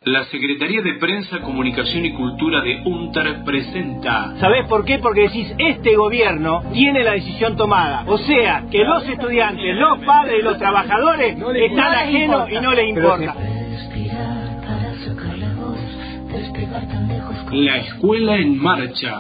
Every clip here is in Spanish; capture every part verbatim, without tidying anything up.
La Secretaría de Prensa, Comunicación y Cultura de UNTER presenta... ¿Sabés por qué? Porque decís, este gobierno tiene la decisión tomada. O sea, que los estudiantes, los padres y los trabajadores no están no ajenos y no les importa. La Escuela en Marcha.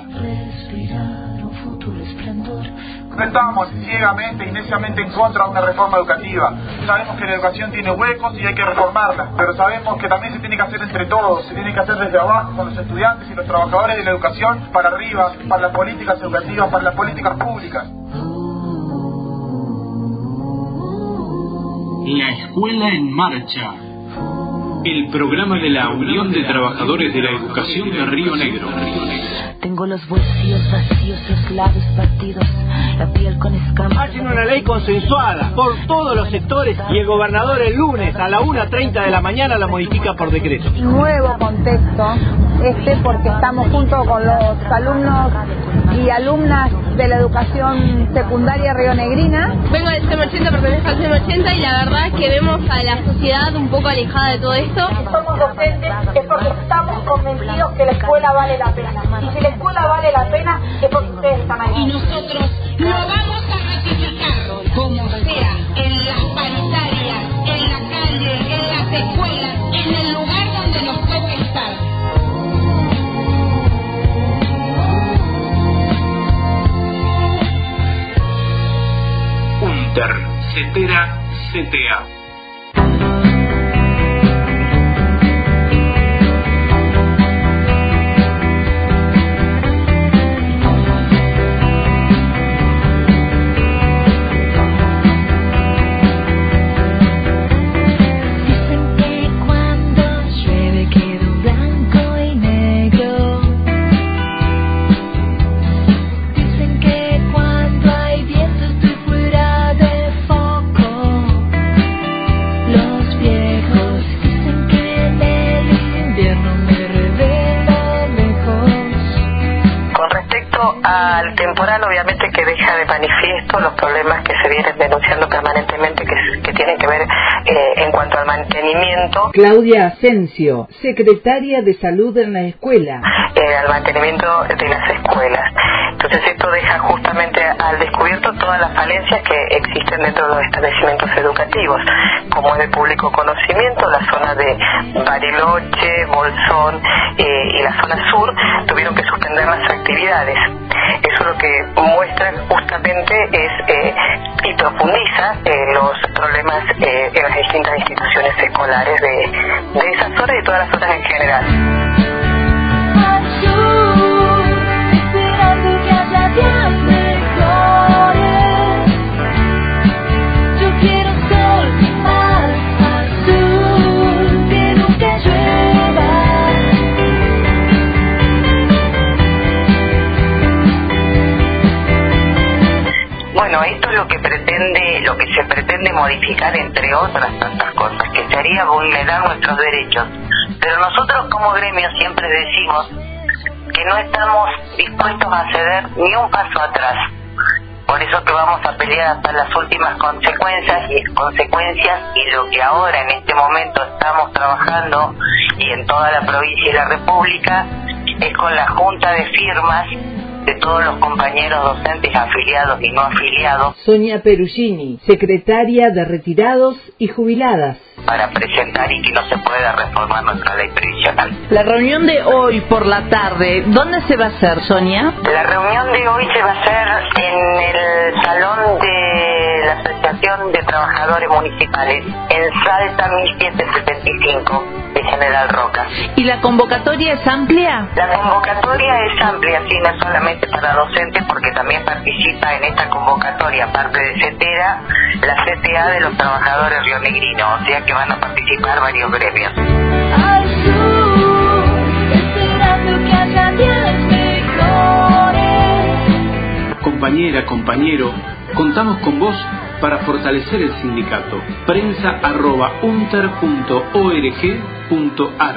No estamos ciegamente y neciamente en contra de una reforma educativa. Sabemos que la educación tiene huecos y hay que reformarla, pero sabemos que también se tiene que hacer entre todos, se tiene que hacer desde abajo con los estudiantes y los trabajadores de la educación para arriba, para las políticas educativas, para las políticas públicas. La Escuela en Marcha. El programa de la Unión de Trabajadores de la Educación de Río Negro. Tengo los bolsillos vacíos, los labios partidos, la piel con escamas. Hacen una ley consensuada por todos los sectores y el gobernador el lunes a la una treinta de la mañana la modifica por decreto. Nuevo contexto este porque estamos junto con los alumnos y alumnas de la educación secundaria rionegrina. Vengo del C E M ochenta, pertenezco al C E M ochenta y la verdad es que vemos a la sociedad un poco alejada de todo esto. Si somos docentes es porque estamos convencidos que la escuela vale la pena. Y si la escuela vale la pena es porque ustedes están ahí. Y nosotros lo vamos a ratificar, como sea, en las paritarias, en la calle, en las escuelas, en el lugar donde nos toque estar. UNTER, CETERA, C T A. Al temporal, obviamente que deja de manifiesto los problemas que se vienen denunciando permanentemente que, que tienen que ver eh, en cuanto al mantenimiento. Claudia Asensio, secretaria de Salud en la escuela. Eh, al mantenimiento de las escuelas. Entonces esto deja justamente al descubierto todas las falencias que existen dentro de los establecimientos educativos. Como es de público conocimiento, la zona de Bariloche, Bolsón eh, y la zona sur tuvieron que suspender las actividades. Eso lo que muestra justamente es eh, y profundiza eh, los problemas eh, en las distintas instituciones escolares de, de esa zona y de todas las zonas en general. Bueno, esto es lo que pretende, lo que se pretende modificar, entre otras tantas cosas, que sería vulnerar nuestros derechos. Pero nosotros como gremio siempre decimos que no estamos dispuestos a ceder ni un paso atrás. Por eso que vamos a pelear hasta las últimas consecuencias y consecuencias y lo que ahora en este momento estamos trabajando y en toda la provincia y la república es con la junta de firmas de todos los compañeros docentes afiliados y no afiliados. Sonia Perugini, secretaria de Retirados y Jubiladas. Para presentar y que no se pueda reformar nuestra ley previsional. La reunión de hoy por la tarde, ¿dónde se va a hacer, Sonia? La reunión de hoy se va a hacer en el salón de la Asociación de Trabajadores Municipales, en Salta mil setecientos setenta y cinco, de General Roca. ¿Y la convocatoria es amplia? La convocatoria es amplia, sí, no solamente para docentes, porque también participa en esta convocatoria, aparte de CETERA, la C T A de los trabajadores rionegrinos, o sea que van a participar varios gremios. Compañera, compañero, contamos con vos para fortalecer el sindicato. Prensa arroba unter punto org punto ar.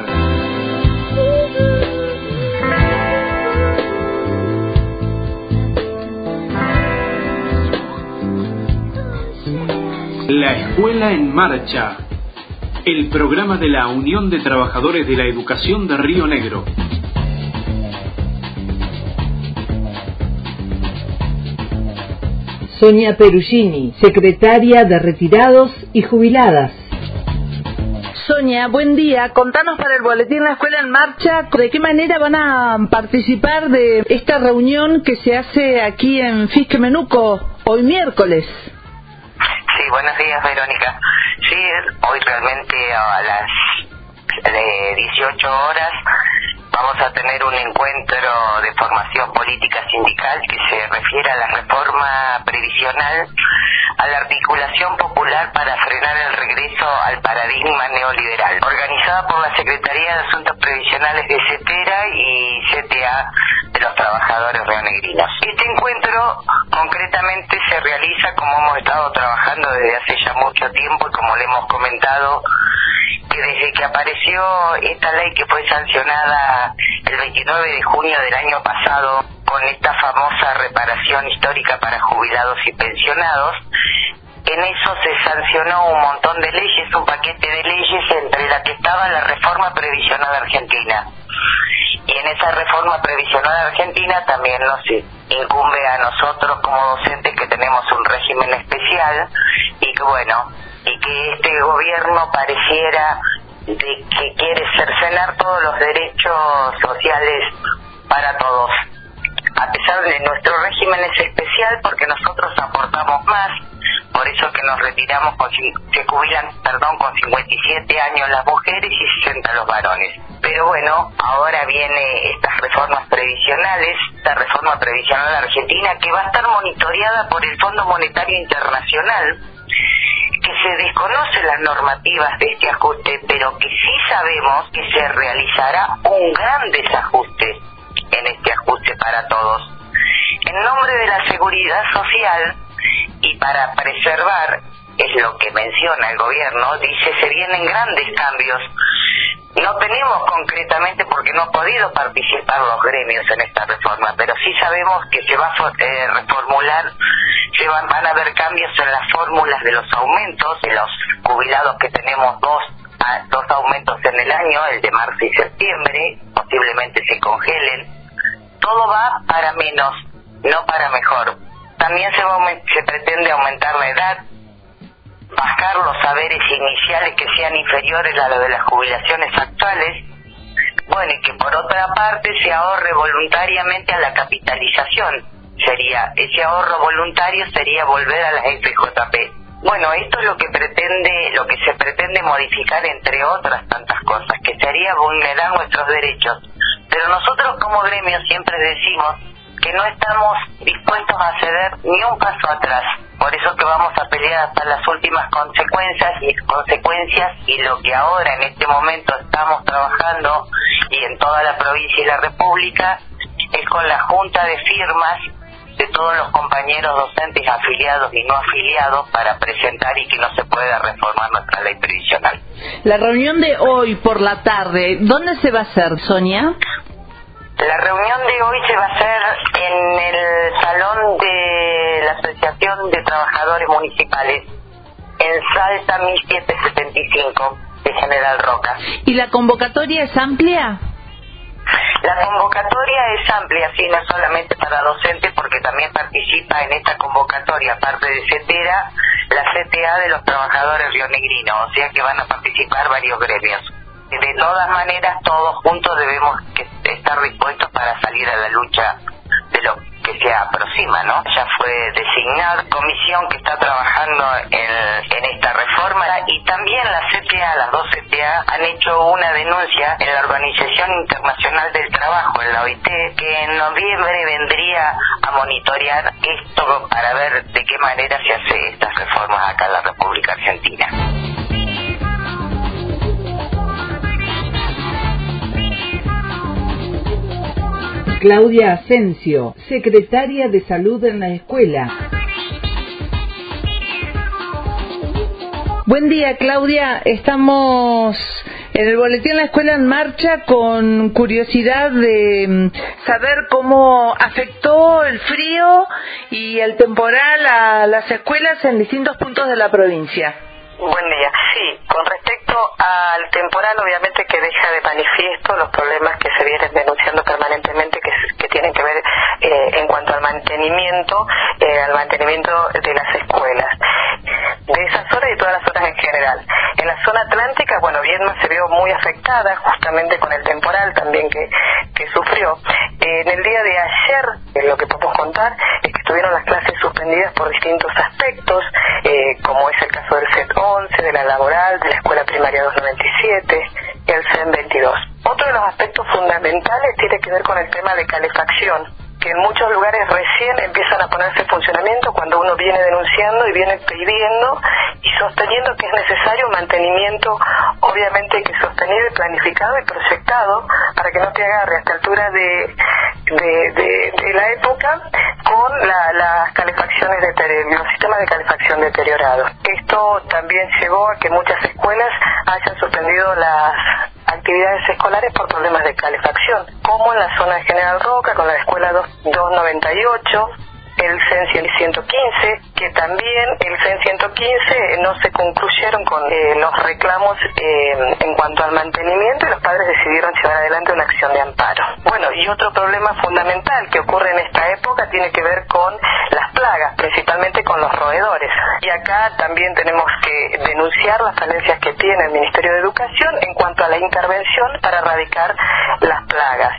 La Escuela en Marcha. el programa de la Unión de Trabajadores de la Educación de Río Negro. Sonia Perugini, secretaria de Retirados y Jubiladas. Sonia, buen día. Contanos para el boletín La Escuela en Marcha, ¿de qué manera van a participar de esta reunión que se hace aquí en Fisquemenuco hoy miércoles? Sí, buenos días, Verónica. Sí, hoy realmente a las de dieciocho horas vamos a tener un encuentro de formación política sindical que se refiere a la reforma previsional, a la articulación popular para frenar el regreso al paradigma neoliberal, organizada por la Secretaría de Asuntos Previsionales de CETERA y C T A de los trabajadores rionegrinos. Este encuentro concretamente se realiza como hemos estado trabajando desde hace ya mucho tiempo y como le hemos comentado, que desde que apareció esta ley que fue sancionada el veintinueve de junio del año pasado con esta famosa reparación histórica para jubilados y pensionados, en eso se sancionó un montón de leyes, un paquete de leyes entre la que estaba la reforma previsional argentina. Y en esa reforma previsional argentina también nos incumbe a nosotros como docentes que tenemos un régimen especial y que bueno, y que este gobierno pareciera de que quiere cercenar todos los derechos sociales para todos. A pesar de nuestro régimen es especial porque nosotros aportamos más, por eso que nos retiramos, con, se jubilan perdón, con cincuenta y siete años las mujeres y sesenta los varones. Pero bueno, ahora viene estas reformas previsionales, esta reforma previsional argentina que va a estar monitoreada por el Fondo Monetario Internacional, que se desconocen las normativas de este ajuste, pero que sí sabemos que se realizará un gran desajuste en este ajuste para todos. En nombre de la seguridad social y para preservar, es lo que menciona el gobierno, dice se vienen grandes cambios. No tenemos concretamente porque no han podido participar los gremios en esta reforma, pero sí sabemos que se va a eh, reformular, se van, van a haber cambios en las fórmulas de los aumentos, de los jubilados que tenemos dos, a, dos aumentos en el año, el de marzo y septiembre, posiblemente se congelen. Todo va para menos, no para mejor. También se, va, se pretende aumentar la edad, bajar los saberes iniciales que sean inferiores a los de las jubilaciones actuales, bueno, y que por otra parte se ahorre voluntariamente a la capitalización. Sería, ese ahorro voluntario sería volver a las F J P. Bueno, esto es lo que pretende, lo que se pretende modificar, entre otras tantas cosas, que sería vulnerar nuestros derechos. Pero nosotros como gremio siempre decimos que no estamos dispuestos a ceder ni un paso atrás. Por eso que vamos a pelear hasta las últimas consecuencias y consecuencias y lo que ahora en este momento estamos trabajando y en toda la provincia y la república es con la junta de firmas de todos los compañeros docentes afiliados y no afiliados para presentar y que no se pueda reformar nuestra ley previsional. La reunión de hoy por la tarde, ¿dónde se va a hacer, Sonia? La reunión de hoy se va a hacer en el salón de la Asociación de Trabajadores Municipales, en Salta mil setecientos setenta y cinco, de General Roca. ¿Y la convocatoria es amplia? La convocatoria es amplia, sí, no solamente para docentes, porque también participa en esta convocatoria, aparte de CETERA, la C T A de los trabajadores rionegrinos, o sea que van a participar varios gremios. De todas maneras, todos juntos debemos que estar dispuestos para salir a la lucha de lo que se aproxima, ¿no? Ya fue designada comisión que está trabajando en, en esta reforma y también la C T A, las dos C T A, han hecho una denuncia en la Organización Internacional del Trabajo, en la O I T, que en noviembre vendría a monitorear esto para ver de qué manera se hace estas reformas acá en la República Argentina. Claudia Asensio, secretaria de Salud en la Escuela. Buen día, Claudia. Estamos en el boletín La Escuela en Marcha con curiosidad de saber cómo afectó el frío y el temporal a las escuelas en distintos puntos de la provincia. Buen día. Sí, con respecto al temporal, obviamente que deja de manifiesto los problemas que se vienen denunciando permanentemente, que, que tienen que ver eh, en cuanto al mantenimiento, eh, al mantenimiento de las escuelas, de esa zona y de todas las zonas en general. En la zona atlántica, bueno, Viedma se vio muy afectada justamente con el temporal también que, que sufrió. Eh, en el día de ayer, eh, lo que podemos contar es que estuvieron las clases suspendidas por distintos aspectos, eh, como es el caso del C E T once, de la laboral, de la escuela primaria doscientos noventa y siete, el C E M veintidós. Otro de los aspectos fundamentales tiene que ver con el tema de calefacción, que en muchos lugares recién empiezan a ponerse en funcionamiento cuando uno viene denunciando y viene pidiendo y sosteniendo que es necesario un mantenimiento, obviamente que sostenido y planificado y proyectado para que no te agarre a esta altura de, de, de, de la época con la, las calefacciones, de, los sistemas de calefacción deteriorados. Esto también llevó a que muchas escuelas hayan suspendido las actividades escolares por problemas de calefacción, como en la zona de General Roca con la escuela doscientos noventa y ocho, el C E N ciento quince, que también el C E N ciento quince no se concluyeron con eh, los reclamos eh, en cuanto al mantenimiento y los padres decidieron llevar adelante una acción de amparo. Bueno, y otro problema fundamental que ocurre en esta época tiene que ver con las plagas, principalmente con los roedores. Y acá también tenemos que denunciar las falencias que tiene el Ministerio de Educación en cuanto a la intervención para erradicar las plagas.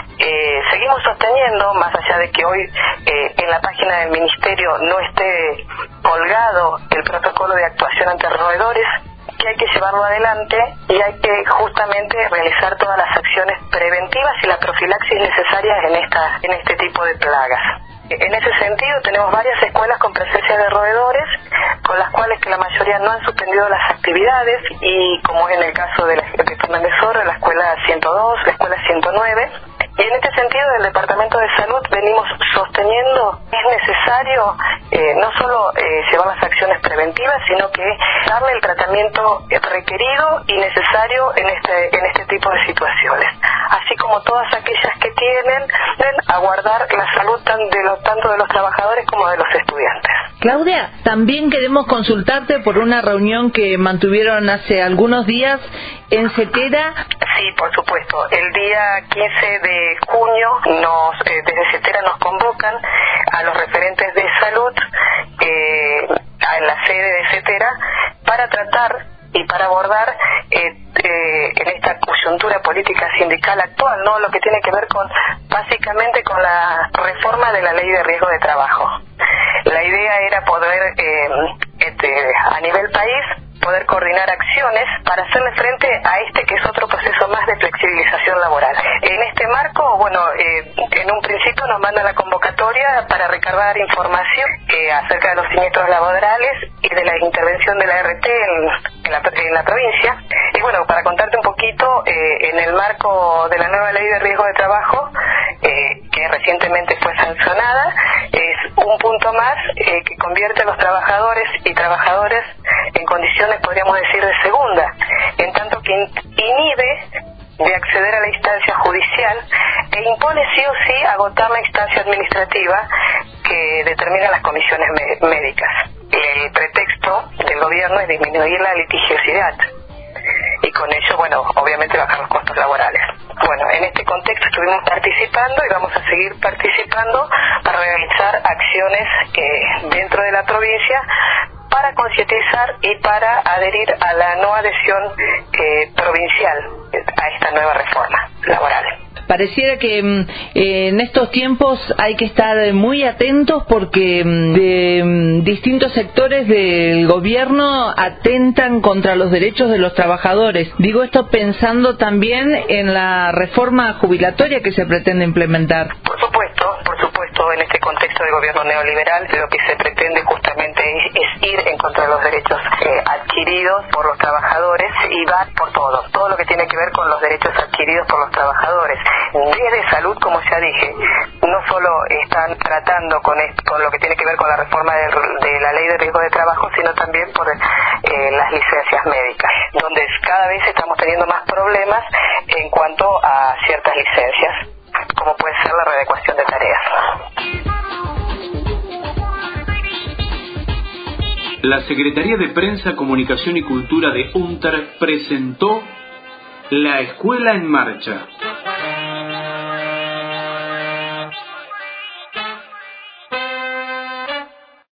Eh, seguimos sosteniendo, más allá de que hoy eh, en la página del Ministerio no esté colgado el protocolo de actuación ante roedores, que hay que llevarlo adelante y hay que justamente realizar todas las acciones preventivas y la profilaxis necesarias en, esta, en este tipo de plagas. En ese sentido tenemos varias escuelas con presencia de roedores, con las cuales que la mayoría no han suspendido las actividades, y como es en el caso de, la, de Fernández Oro, la escuela ciento dos, la escuela ciento nueve. Y en este sentido, del Departamento de Salud venimos sosteniendo que es necesario eh, no solo eh, llevar las acciones preventivas, sino que darle el tratamiento requerido y necesario en este en este tipo de situaciones, así como todas aquellas que tienen a guardar la salud tan de los, tanto de los trabajadores como de los estudiantes. Claudia, también queremos consultarte por una reunión que mantuvieron hace algunos días en CETERA. Sí, por supuesto. El día quince de junio nos, eh, desde CETERA nos convocan a los referentes de salud eh, en la sede de CETERA para tratar y para abordar eh, eh, en esta coyuntura política sindical actual, ¿no? Lo que tiene que ver con, básicamente, con la reforma de la ley de riesgo de trabajo. La idea era poder, eh, este, a nivel país, poder coordinar acciones para hacerle frente a este que es otro proceso más de flexibilización laboral. En este marco, bueno, eh, en un principio nos mandan la convocatoria para recabar información eh, acerca de los siniestros laborales y de la intervención de la R T en, en, la, en la provincia. Y bueno, para contarte un poquito, eh, en el marco de la nueva ley de riesgo de trabajo, eh, que recientemente fue sancionada, es un punto más eh, que convierte a los trabajadores y trabajadoras en condiciones, podríamos decir, de segunda, en tanto que inhibe de acceder a la instancia judicial e impone sí o sí agotar la instancia administrativa que determina las comisiones médicas. El pretexto del gobierno es disminuir la litigiosidad y con ello, bueno, obviamente bajar los costos laborales. Bueno, en este contexto estuvimos participando y vamos a seguir participando para realizar acciones eh, dentro de la provincia para concientizar y para adherir a la no adhesión eh, provincial a esta nueva reforma laboral. Pareciera que eh, en estos tiempos hay que estar muy atentos porque de distintos sectores del gobierno atentan contra los derechos de los trabajadores. Digo esto pensando también en la reforma jubilatoria que se pretende implementar. Por supuesto, por supuesto, en este contexto de gobierno neoliberal lo que se pretende justamente es, es ir en contra de los derechos eh, adquiridos por los trabajadores y va por todo, todo lo que tiene que ver con los derechos adquiridos por los trabajadores. Desde salud, como ya dije, no solo están tratando con, esto, con lo que tiene que ver con la reforma de, de la ley de riesgo de trabajo, sino también por eh, las licencias médicas, donde cada vez estamos teniendo más problemas en cuanto a ciertas licencias, como puede ser la readecuación de tareas. La Secretaría de Prensa, Comunicación y Cultura de UNTER presentó La Escuela en Marcha.